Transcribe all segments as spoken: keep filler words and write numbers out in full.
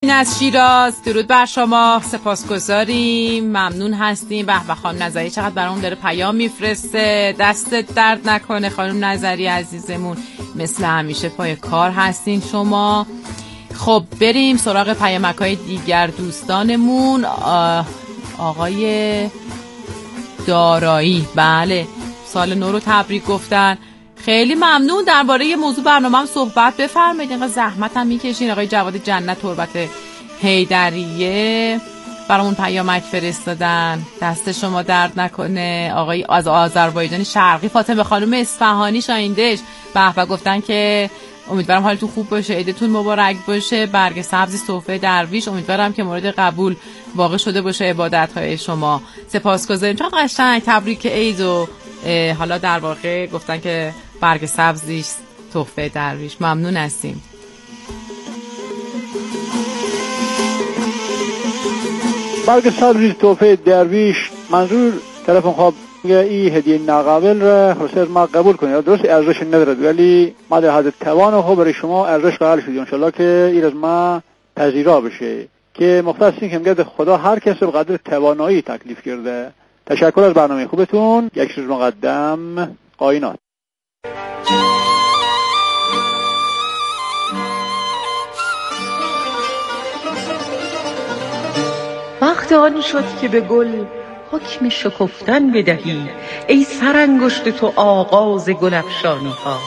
از شیراز، درود بر شما، سپاسگزاریم، ممنون هستیم. به به خانم نظری چقدر برامون داره پیام میفرسته، دستت درد نکنه خانم نظری عزیزمون، مثل همیشه پای کار هستین شما. خب بریم سراغ پیامک‌های دیگر دوستانمون. آقای دارایی، بله سال نو رو تبریک گفتن، خیلی ممنون. درباره موضوع برنامه هم صحبت بفرمایید، اینقدر زحمت هم میکشین. آقای جواد جنت تربت حیدریه برامون پیامک فرستادن، دست شما درد نکنه. آقای از آذربایجان شرقی، فاطمه خانم اصفهانی شاینده‌اش، به به گفتن که امیدوارم حالتون خوب باشه، عیدتون مبارک باشه. برگ سبزی صوفه درویش، امیدوارم که مورد قبول واقع شده باشه عبادت‌های شما. سپاسگزاریم، چقدر قشنگ تبریک عید. و حالا در واقع گفتن که برگ سبزیش تحفه درویش، ممنون هستیم. برگ سبزی تحفه درویش، منظور طرف خواب میگه این هدیه ناقابل را حسین ما قبول کنید، درست ارزش ندارد ولی ما در حد توان خود برای شما ارزش قائل شدیم، ان شاءالله که این از ما پذیرا بشه. که مختص این که میگه خدا هر کس به قدر توانایی تکلیف کرده. تشکر از برنامه خوبتون. یک روز مقدم، قاینات. وقت آن شد که به گل حکم شکفتن بدهی، ای سرانگشت تو آغاز گل افشانی ها.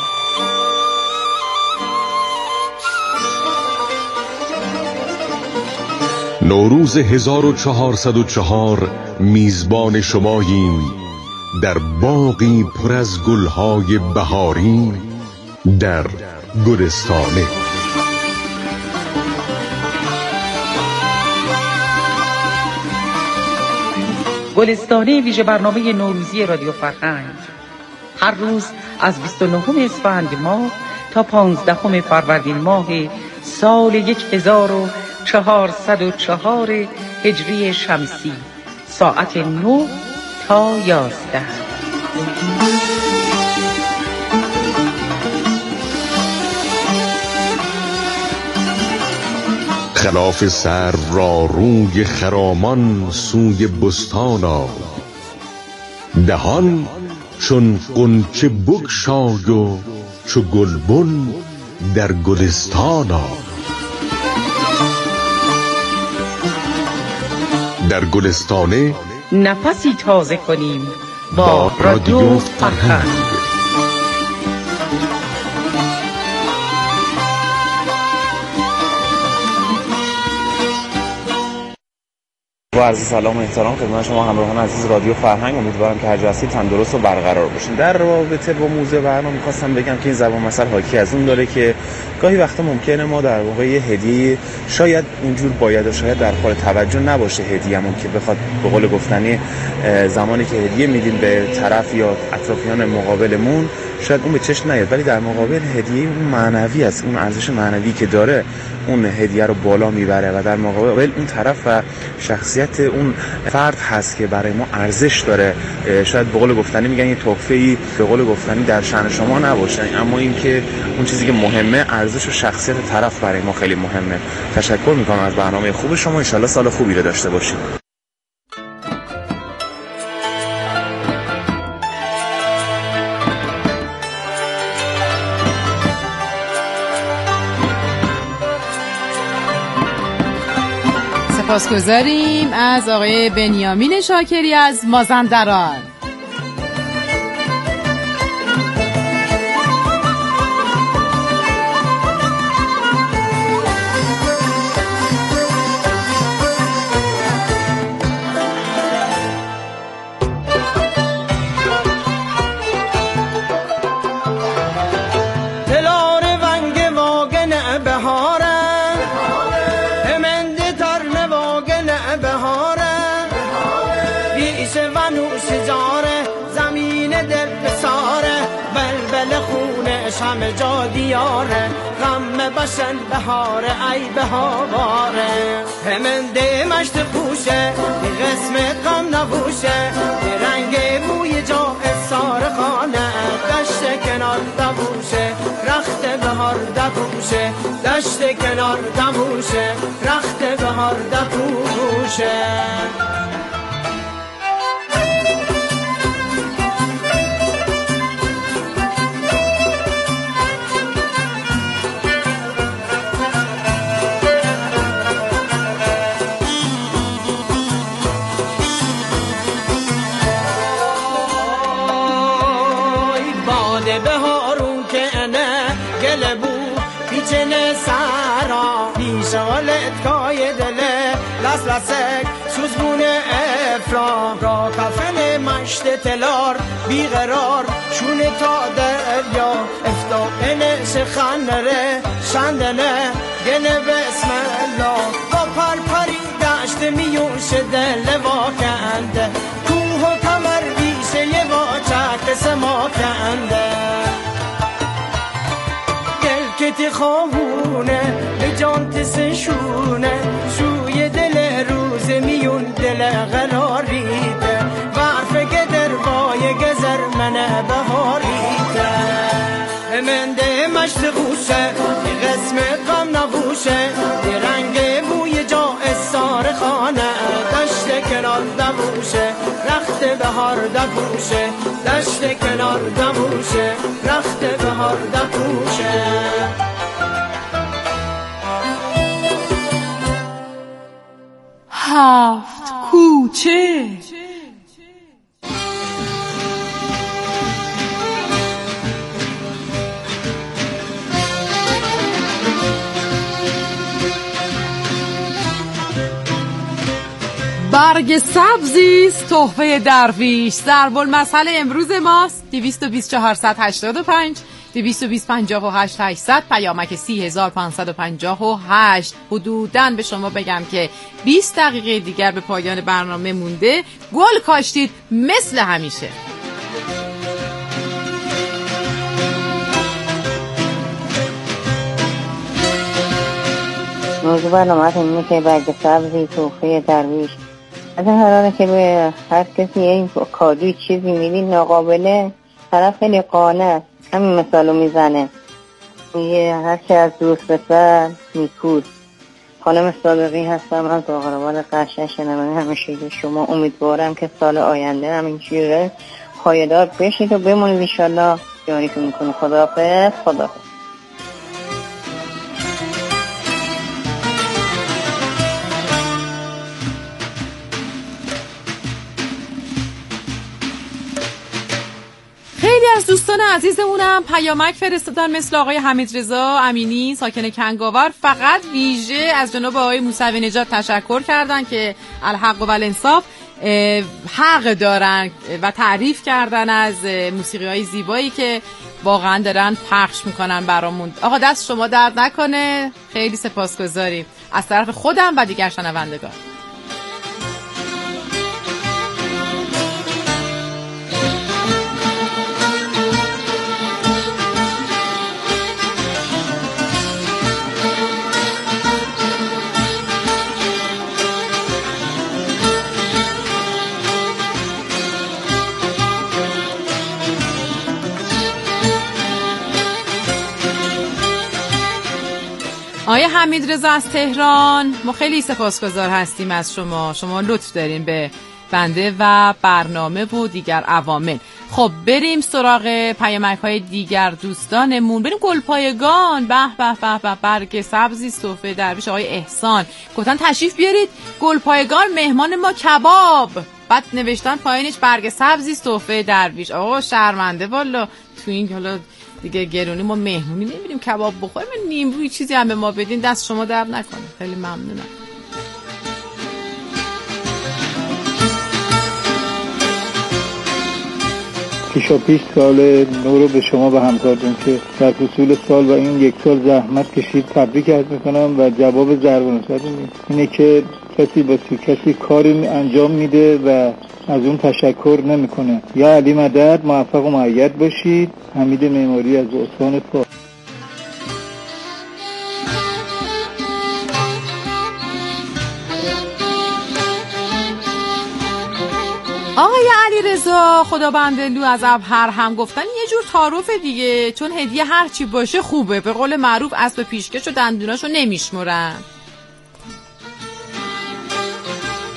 نوروز هزار و چهارصد و چهار میزبان شماییم، در باغی پر از گلهای بهاری در گلستانه. گلستانه ویژه برنامه نوروزی رادیو فرهنگ هر روز از بیست و نهم اسفند ماه تا پانزدهم فروردین ماه سال هزار و چهارصد و چهار هجری شمسی، ساعت نه تا یازده. خلاف سر را روی خرامان سوی بستان آ، دهان چون غنچه بگشای و چو گلبن در گلستان آ. در گلستانه نفسی تازه کنیم با رادیو فرهنگ. با عرض سلام و احترام خدمت شما همراهان عزیز رادیو فرهنگ، امیدوارم که هر جا هستید تندرست و برقرار باشین. در رابطه با موضوع برنامه می‌خواستم بگم که این زبان مثل حاکی از اون داره که گاهی وقتا ممکنه ما در واقع یه هدیه شاید اونجور باید و شاید در حال توجه نباشه هدیه‌مون، که بخواد به قول گفتنی زمانی که هدیه میدیم به طرف یا اطرافیان مقابلمون شاید اون به چشم نیاد، ولی در مقابل هدیه اون معنوی است، اون ارزش معنوی که داره اون هدیه رو بالا میبره و در مقابل اون طرف و شخصیت اون فرد هست که برای ما ارزش داره. شاید به قول گفتنی میگن یه تحفه‌ای به قول گفتنی در شأن شما نباشه، اما این که اون چیزی که مهمه ارزش و شخصیت طرف برای ما خیلی مهمه. تشکر میکنم از برنامه خوب شما، ان شاءالله سال خوبی رو داشته باشید. سپاسگزاریم از آقای بنیامین شاکری از مازندران. همه جا دیاره غم بشن بهاره ای بهاره همنده مشت خوشه قسم غم نبوشه رنگ بوی جا سار خانه دشت کنار دبوشه رخت بهار دبوشه دشت کنار دبوشه رخت گوشه بهارون که انه گله بود پیچنه سرا بیشالت کای دله لس لسک سوزبونه افرام را کفن مشت تلار بیقرار شونه تا دریا افتاقنه شخنره شندنه گنه بسم الله با پر پری دشت میوش دل واکنده کوه و کمر بیشه یه واچک سما کنده گلکتی خواهونه به جان تسشونه شوی دل روز میون دل غراریده وعرف گدر بای گذر منه بهاریده من ده مشت خوشه دی قسم غم نبوشه دی رنگ بوی جا استار خانه دشت کنار دبوشه رخت بهار دبوشه دشت کنار دبوشه رخت بهار دبوشه هفت کوچه برگ سبزیست تحفه درویش. ضرب المثل امروز ماست دویست و بیست چهارصد و هشتاد و پنج دویست و بیست پنجاه و هشت هشتصد پیامک سی هزار و پانصد و پنجاه و هشت. حدوداً به شما بگم که بیست دقیقه دیگر به پایان برنامه مونده. گل کاشتید مثل همیشه. موضوع برنامه اینه که برگ سبزی تحفه درویش. از این حالا که به هر کسی این کادوی چیزی میدی ناقابله، طرف خیلی قانه همین مثالو میزنه، میگه هرچی از دوست بسر نیکوست. خانم صادقی هستم از آقربال قشن شنونده همیشه شما. امیدوارم که سال آینده همینجوره پایدار بشید و بمونید انشالله. جانی که میکنه. خداحافظ. خداحافظ. خیلی از دوستان عزیزمونم پیامک فرستادن مثل آقای حمیدرضا امینی ساکن کنگاور. فقط ویژه از جناب آقای موسوی نژاد تشکر کردن که الحق و الانصاف حق دارن و تعریف کردن از موسیقی‌های زیبایی که واقعا دارن پخش میکنن برامون. آقا دست شما درد نکنه، خیلی سپاسگزاریم از طرف خودم و دیگر شنوندگان. آقای حمیدرضا از تهران، ما خیلی سپاسگزار هستیم از شما. شما لطف دارین به بنده و برنامه و دیگر عوامل. خب بریم سراغ پیامک‌های دیگر دوستانمون. بریم گلپایگان. به به به به برگ سبزی تحفه درویش. آقای احسان گفتن تشریف بیارید گلپایگان، مهمان ما کباب. بعد نوشتن پایینش برگ سبزی تحفه درویش. آقا شرمنده والا، تو این حالا دیگه گرونی ما مهمونی نمیریم کباب بخوریم، نیمروی چیزی هم به ما بدین، دست شما در نکنه. خیلی ممنونم. پیشا پیش سال نو رو به شما و همکارتون که در فصول سال و این یک سال زحمت کشید تبریک عرض میکنم. و جواب ضرب المثل اینه که کسی با کسی کاری انجام میده و از اون تشکر نمیکنه. یا علی مدد، موفق و مؤید باشید. حمید معماری از استان فارس. آقای علیرضا خدابندلو از ابهر هم گفتن یه جور تعارف دیگه، چون هدیه هر چی باشه خوبه. به قول معروف اسب پیشکش و دندوناشو نمیشمرن.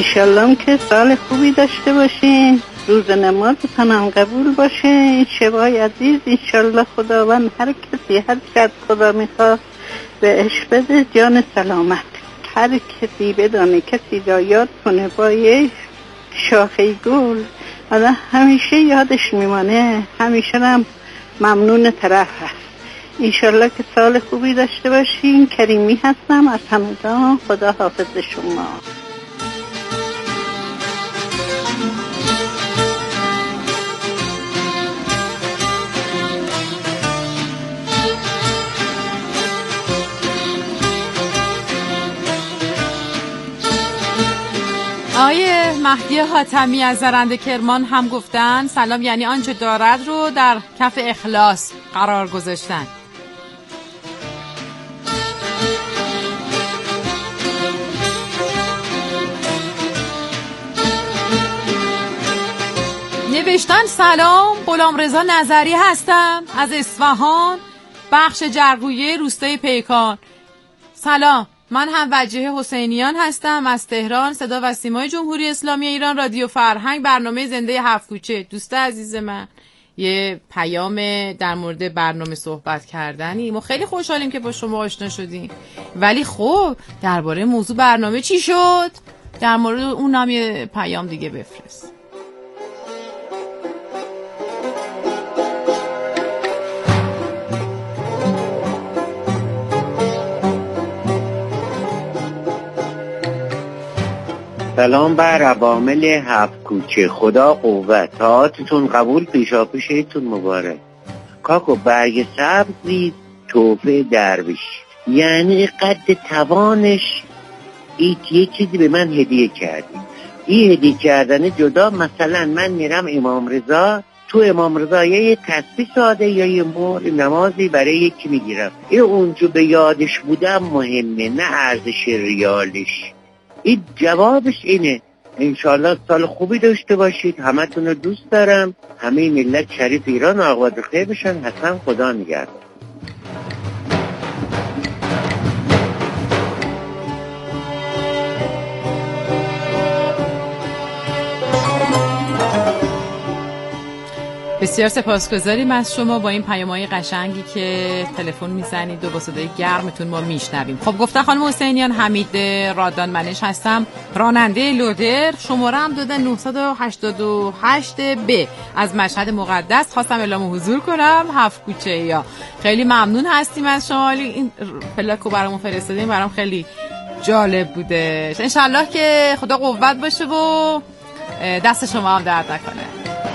انشالله که سال خوبی داشته باشین، روز نمازتان هم قبول باشه. شبای عزیز انشالله خداوند هر کسی هر چقدر خدا میخواد بهش بده جان سلامت. هر کسی بدانه کسی را یاد کنه با یه شاخه گل آدم همیشه یادش میمانه، همیشه هم ممنون طرف هست. انشالله که سال خوبی داشته باشین. کریمی هستم از همدان. خدا حافظ شما. آیه مهدی حاتمی از زرنده کرمان هم گفتن سلام یعنی آنچه دارد رو در کف اخلاص قرار گذاشتن. نوشتن سلام، غلامرضا نظری هستم از اصفهان، بخش جرگویه روستای پیکان. سلام، من هم وجیه حسینیان هستم از تهران، صدا و سیمای جمهوری اسلامی ایران، رادیو فرهنگ، برنامه زنده هفت کوچه. دوست عزیز من، یه پیام در مورد برنامه صحبت کردنی. ما خیلی خوشحالیم که با شما آشنا شدیم، ولی خب درباره موضوع برنامه چی شد؟ در مورد اونم یه پیام دیگه بفرست. سلام بر عوامل هفت کوچه. خدا قوت، طاعتتون قبول، پیشا پیشتون مبارک. کاکو برگ سبزی توفه درویش، یعنی قد توانش این یه چیزی به من هدیه کردی. این هدیه کردن جدا، مثلا من میرم امام رضا، تو امام رضا یه تسبیح ساده یا یه مهر نمازی برای یکی میگیرم. این اونجا به یادش بودم مهمه، نه ارزش ریالش. این جوابش اینه. انشالله سال خوبی داشته باشید. همه تون رو دوست دارم. همه ملت شریف ایران آباد و خیر بشن. حسن خدا نگهدار. بسیار سپاسگزاریم از شما با این پیام‌های قشنگی که تلفن میزنید و با صدای گرمتون ما میشنویم. خب گفتن خانم حسینیان، حمید رادان منش هستم، راننده لودر. شماره هم دادن نه هشت هشت ب از مشهد مقدس. خواستم اعلام حضور کنم هفت کوچه یا. خیلی ممنون هستیم از شما. این پلاکو برامون فرستادین، برام خیلی جالب بوده. انشالله که خدا قوت باشه و دست شما هم درد نکنه.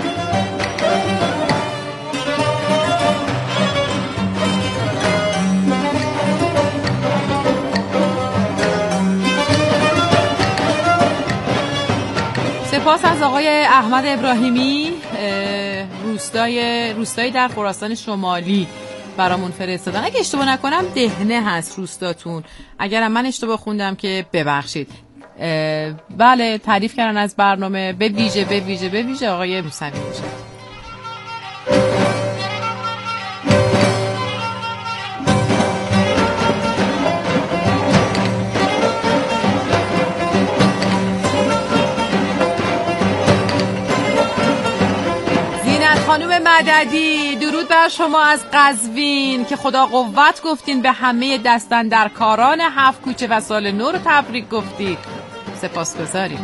سپاس از آقای احمد ابراهیمی، روستای روستایی در خراسان شمالی برامون فرستادن. اگه اشتباه نکنم دهنه هست روستاتون، اگرم من اشتباه خوندم که ببخشید. بله، تعریف کردن از برنامه به ویژه به ویژه به ویژه آقای موسوی نژاد. خانم مددی، درود بر شما از قزوین که خدا قوت گفتین، به همه دستاندرکاران هفت کوچه و سال نو رو تبریک گفتید. سپاسگزاریم.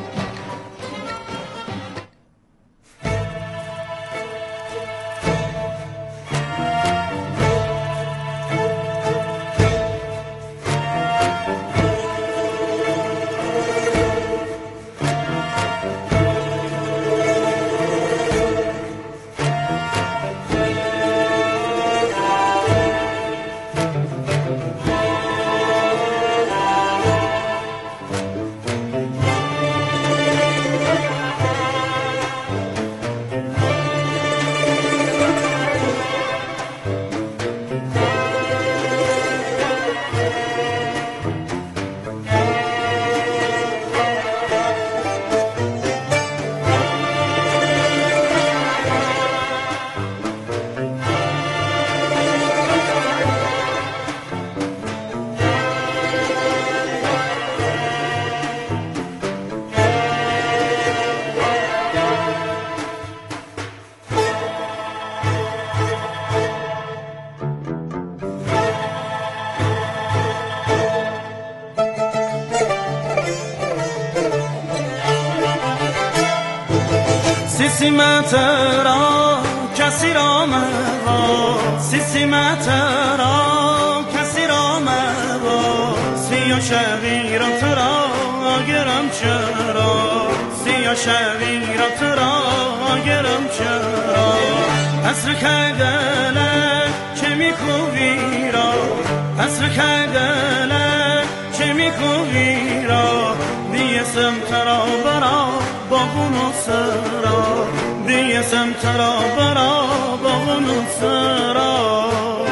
سیسیمت را کسی را موا سیسیمت را کسی را موا سیا شبی را ترا گرم چرا سیا شبی را ترا گرم چرا حسر کردلک چه میکوبی را حسر کردلک چه میکوبی را دیسم ترا برا باغون و سرا دیسم ترا برا باغون و سرا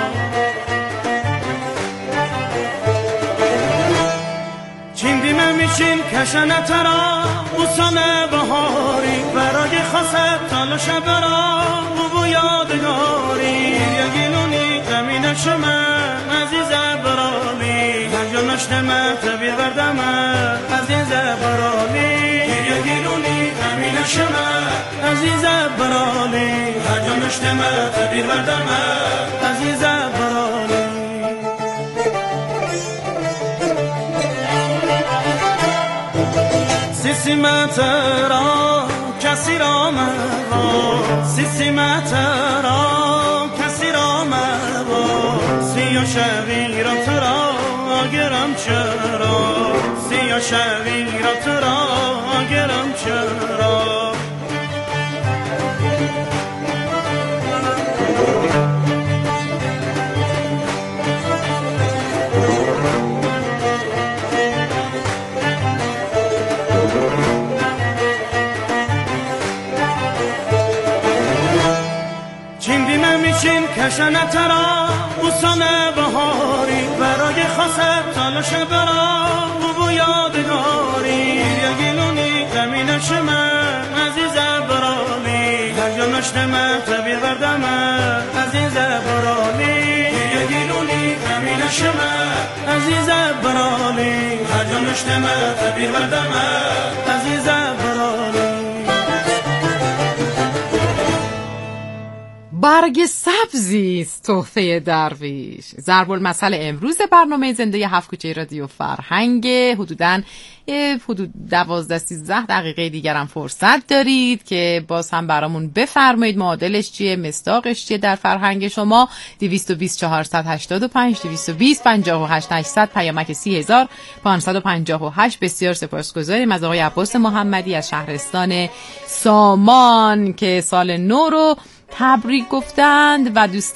چین دیمه میشین کشنه ترا بوسانه بهاری برای خاصه تلاش برا بو یادگاری یا گلونی زمین شما عزیز برالی هر جا نشتمه تبیر بردمه عزیز برالی یا گلونی زمین شما عزیز برالی هر جا نشتمه تبیر بردمه عزیز برالی سیسیمت را کسی را موا سیسیمت را کسی را موا سیا شبی را ترا گرم چرا سیا شبی را ترا گرم چرا کشنه ترا بوسانه بهاری برای خاصه تلاش برا بو یادگاری یا گلونی زمین شما عزیز برالی هر جا نشتمه تبیر بردمه عزیز برالی یا گلونی زمین شما عزیز برالی هر جا نشتمه تبیر بردمه عزیز برالی برگ سبزی است تحفه درویش. ضرب المثل امروز برنامه زنده هفت کوچه رادیو فرهنگ. حدوداً حدود دوازده سیزده دقیقه دیگر هم فرصت دارید که باز هم برامون بفرمایید معادلش چیه، مصداقش چیه در فرهنگ شما. دویست و بیست چهارصد و هشتاد و پنج دویست و بیست پنجاه و هشت هشتصد پیامک سی هزار پانصد و پنجاه و هشت. بسیار سپاسگزاریم از آقای عباس محمدی از شهرستان سامان که سال نو رو تبریک گفتند و دوست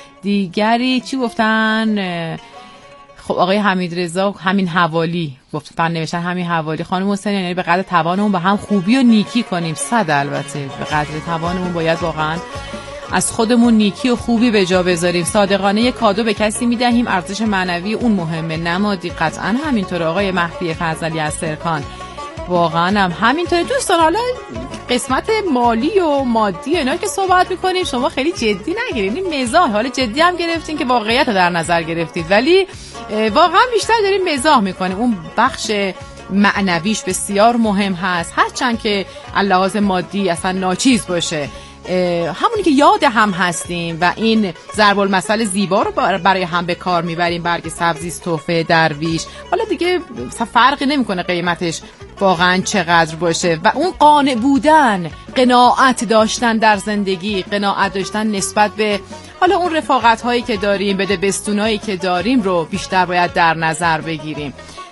دیگری چی گفتن؟ خب آقای حمید رضا همین حوالی گفتن، نوشتن همین حوالی. خانم حسین یعنی به قدر توانمون با هم خوبی و نیکی کنیم. صد البته به قدر توانمون باید واقعا از خودمون نیکی و خوبی به جا بذاریم. صادقانه یک کادو به کسی میدهیم، ارزش معنوی اون مهمه، نمادی. قطعا همینطوره آقای مهدی فضلی از سرکان، واقعا هم همینطوره. دوستان حالا قسمت مالی و مادی اینا که صحبت میکنیم شما خیلی جدی نگیرین، این مزاح. حالا جدی هم گرفتین که واقعیت رو در نظر گرفتید، ولی واقعا بیشتر داریم مزاح میکنیم. اون بخش معنویش بسیار مهم هست، هرچند که لحاظ مادی اصلا ناچیز باشه، همونی که یاد هم هستیم و این ضرب المثل زیبا رو برای هم به کار میبریم. برگ سبزی است تحفه درویش. حالا دیگه فرقی نمیکنه قیمتش واقعا چقدر باشه و اون قانع بودن، قناعت داشتن در زندگی، قناعت داشتن نسبت به حالا اون رفاقت هایی که داریم، بده بستونایی که داریم رو بیشتر باید در نظر بگیریم.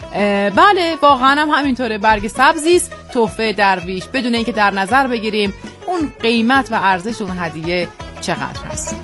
بله واقعا هم همینطوره. برگ سبزی است تحفه درویش، بدون اینکه در نظر بگیریم اون قیمت و ارزش اون هدیه چقدر هست.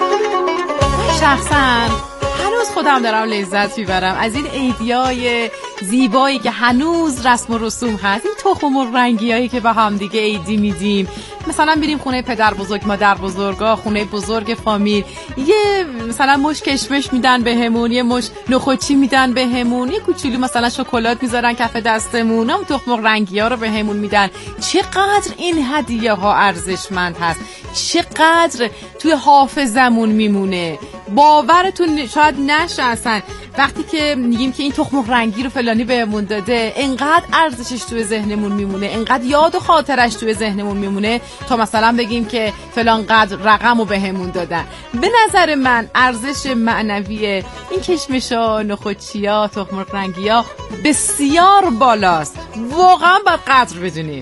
شخصا هنوز خودم دارم لذت میبرم از این ایدیای زیبایی که هنوز رسم و رسوم هست، این تخم مرغ رنگی هایی که با هم دیگه عیدی میدیم، مثلا بریم خونه پدر بزرگ مادر بزرگا، خونه بزرگ فامیل، یه مثلا مش کشمش میدن بهمون، یه مش نخودچی میدن بهمون، یه کوچولو مثلا شکلات میذارن کف دستمون، هم تخم مرغ رنگی ها رو بهمون میدن. چقدر این هدیه ها ارزشمند هست، چقدر توی حافظمون میمونه. باورتون شاید نشه اصلا وقتی که میگیم که این تخم مرغ رنگی رو فلانی بهمون داده، انقدر ارزشش توی ذهنمون میمونه، انقدر یاد و خاطرش توی ذهنمون میمونه تا مثلا بگیم که فلان قدر رقم رو بهمون دادن. به نظر من ارزش معنوی این کشمشا، نخودچیا، تخم مرغ رنگیا بسیار بالاست. واقعا باید قدر بدونیم.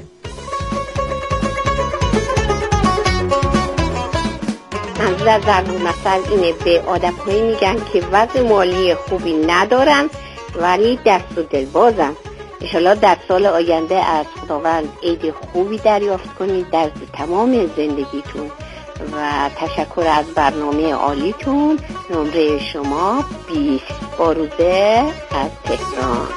منظور ضرب المثل اینه، به آدم‌هایی میگن که وضع مالی خوبی ندارن ولی دست و دل بازن. انشالله در سال آینده از خداوند عید خوبی دریافت کنید در تمام زندگیتون و تشکر از برنامه عالیتون. نمره شما بیست. باروزه از تهران.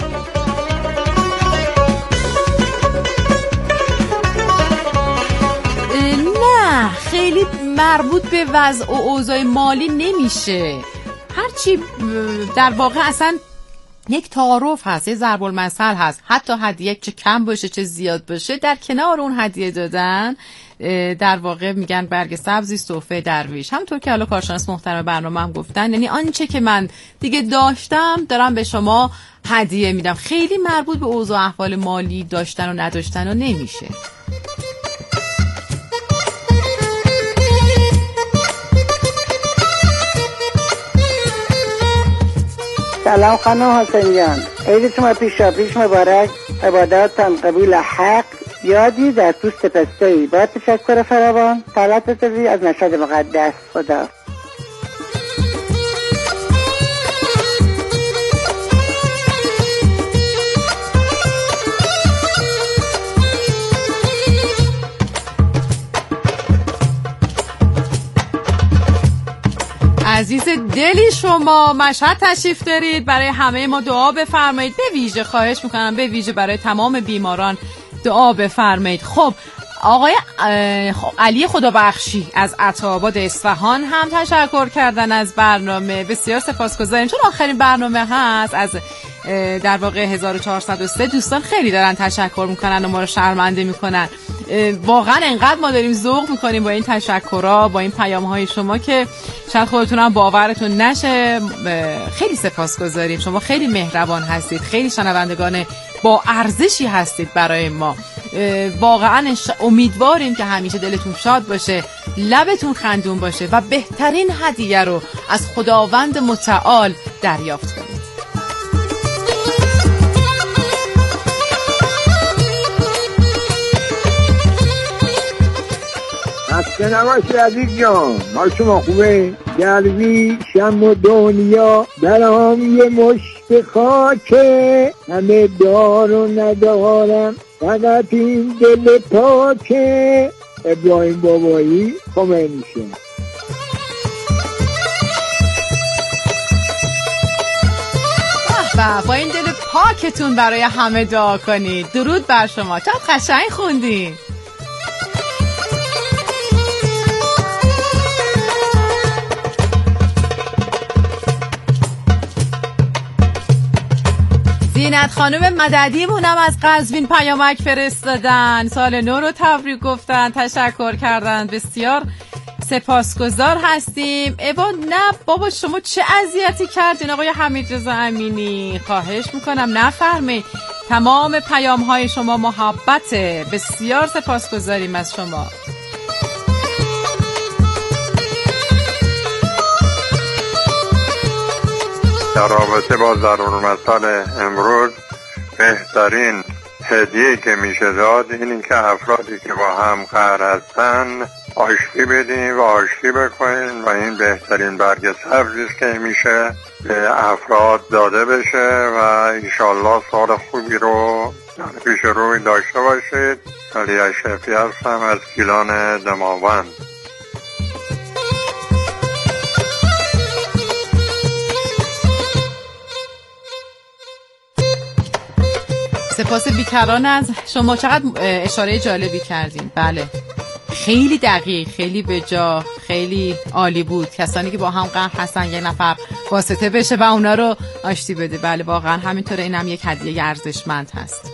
نه خیلی مربوط به وضع و اوضاع مالی نمیشه، هرچی در واقع اصلا یک تعارف هست، یه ضرب المثل هست، حتی هدیه چه کم باشه چه زیاد باشه، در کنار اون هدیه دادن در واقع میگن برگ سبزی تحفه درویش. همونطور که حالا کارشناس محترم برنامه هم گفتن، یعنی آنچه که من دیگه داشتم دارم به شما هدیه میدم. خیلی مربوط به اوضاع احوال مالی داشتن و نداشتن و نمیشه. سلام خانم حسینیان، عید شما پیشا پیش مبارک، عباداتتان قبول حق. یادی در پوست پسته‌ای. با تشکر فراوان، طلعت صفی از مشهد مقدس. خدا. عزیز دلی شما مشهد تشریف دارید، برای همه ما دعا بفرمایید. به ویژه خواهش میکنم به ویژه برای تمام بیماران دعا بفرمایید. خب آقای علی خدابخشی از عطاباد اصفهان هم تشکر کردن از برنامه. بسیار سپاسگزاریم، چون آخرین برنامه هست از در واقع هزار و چهارصد و سه. دوستان خیلی دارن تشکر میکنن و ما رو شرمنده میکنن. واقعا انقدر ما داریم ذوق میکنیم با این تشکرها، با این پیام‌های شما که شاید خودتون هم باورتون نشه. خیلی سپاسگزاریم، شما خیلی مهربان هستید، خیلی شنوندگان با ارزشی هستید برای ما. واقعا امیدواریم که همیشه دلتون شاد باشه، لبتون خندون باشه و بهترین هدیه رو از خداوند متعال دریافت کنید. خسته نباشی عزیز جان، حال شما خوبه؟ درویشم و دنیا در هم یه مشت خاکه، همه دار و ندارم فقط این دل پاکه. ابراهیم بابایی خمینی شد. با این دل پاکتون برای همه دعا کنید. درود بر شما، چقدر قشنگ خوندین. زینت خانم مددیمون هم از قزوین پیامک فرستادن، سال نو رو تبریک گفتن، تشکر کردن. بسیار سپاسگزار هستیم. عباد نه بابا شما چه اذیتی کردین آقای حمید رضا امینی، خواهش میکنم نفرمایید. تمام پیام های شما محبته. بسیار سپاسگزاریم از شما. در رابطه با ضرورتمند امروز بهترین هدیه‌ای که میشه داد اینی که افرادی که با هم قرار هستن آشتی بدین و آشتی بکنین و این بهترین برگ سبزی است که میشه به افراد داده بشه و انشالله سال خوبی رو در پیش روی داشته باشید. علی اشرفی هستم از گیلان دماوند. سپاس بیکران از شما. چقدر اشاره جالبی کردین. بله خیلی دقیق، خیلی به جا، خیلی عالی بود. کسانی که با هم قهر هستن یک نفر واسطه بشه و اونا رو آشتی بده. بله واقعا همینطوره. اینم یک هدیه ارزشمند هست.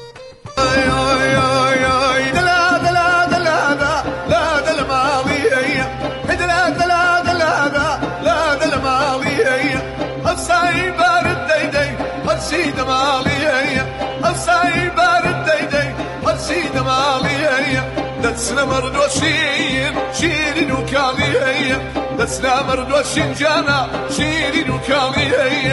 دسنا مردوشين شيرين وكالي هي دسنا مردوشين جانا شيرين وكالي هي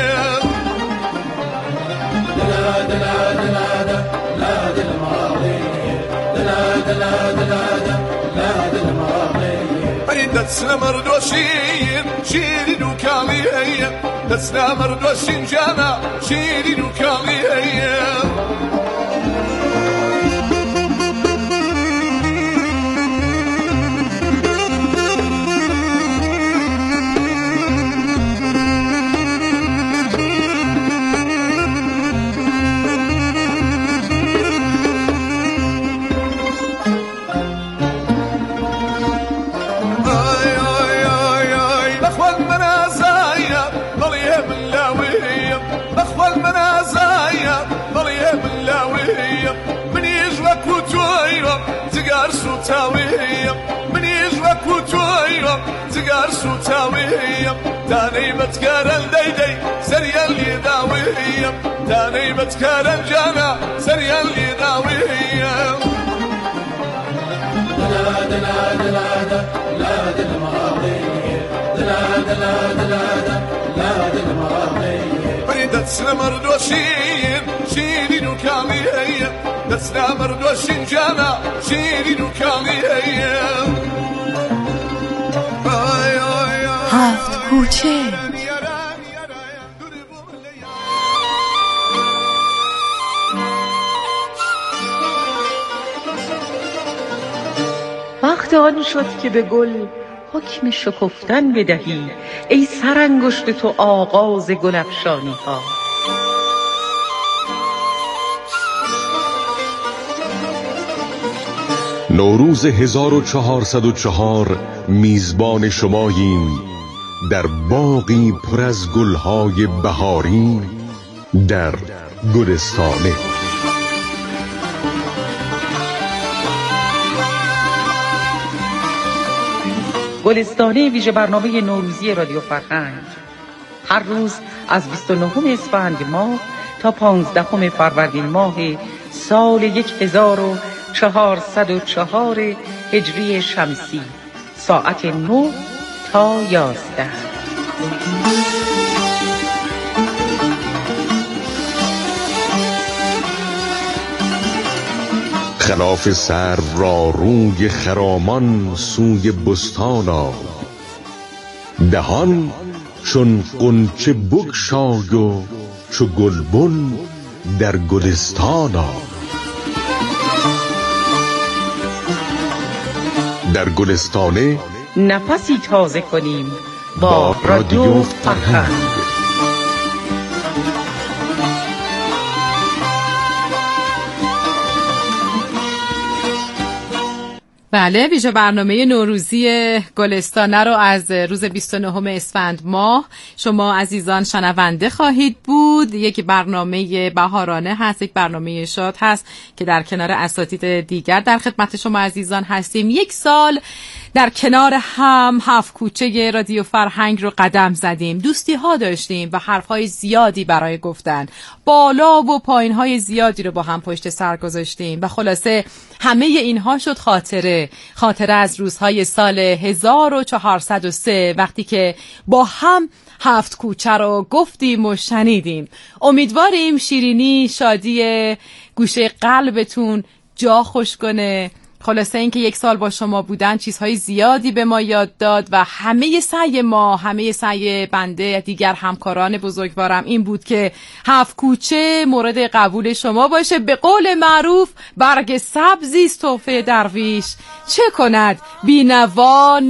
دلا دلا دلا دلا دلا ماضي دلا دلا دلا دلا دلا ماضي دسنا مردوشين شيرين وكالي هي دسنا مردوشين جانا شيرين وكالي هي سوتاوية من يجرك وتويا تقار سوتاوية تاني بتكارن ديدي سريا اللي داوية تاني بتكارن جانا سريا اللي داوية دلا دلا دلا دلا دلا ماضية دلا دلا دلا دلا دلا ماضية بريدة سنمر دوشين شيرين وكامي هي دسنا مردوشين جانا شيرين وكامي هي هفت کوچه. وقت آن شد که به گل حکم شکفتن بدهی ای سرانگشت تو آغاز گل افشانی ها. نوروز هزار و چهارصد و چهار میزبان شماییم در باغی پر از گلهای بهاری در گلستانه. گلستانه ویژه برنامه نوروزی رادیو فرهنگ هر روز از بیست و نهم اسفند ماه تا پانزدهم فروردین ماه سال هزار و چهارصد و چهار هجری شمسی ساعت نه تا یازده. خلاف سر را روی خرامان سوی بستان آ دهان چون غنچه بگشای و چو گلبن در گلستان آ. در گلستانه نفسی تازه کنیم با رادیو فرهنگ. بله ویژه برنامه نوروزی گلستانه رو از روز بیست و نهم اسفند ماه شما عزیزان شنونده خواهید بود. یک برنامه بهارانه هست، یک برنامه شاد هست که در کنار اساتید دیگر در خدمت شما عزیزان هستیم. یک سال در کنار هم هفت کوچه رادیو فرهنگ رو قدم زدیم، دوستی ها داشتیم و حرف های زیادی برای گفتن، بالا و پایین های زیادی رو با هم پشت سر گذاشتیم و خلاصه همه اینها شد خاطره خاطره از روزهای سال هزار و چهارصد و سه وقتی که با هم هفت کوچه رو گفتیم و شنیدیم. امیدواریم شیرینی شادی گوشه قلبتون جا خوش کنه. خلاصه این که یک سال با شما بودن چیزهای زیادی به ما یاد داد و همه سعی ما، همه سعی بنده دیگر همکاران بزرگوارم این بود که هفت کوچه مورد قبول شما باشه. به قول معروف برگ سبزی است تحفه درویش، چه کند بینوا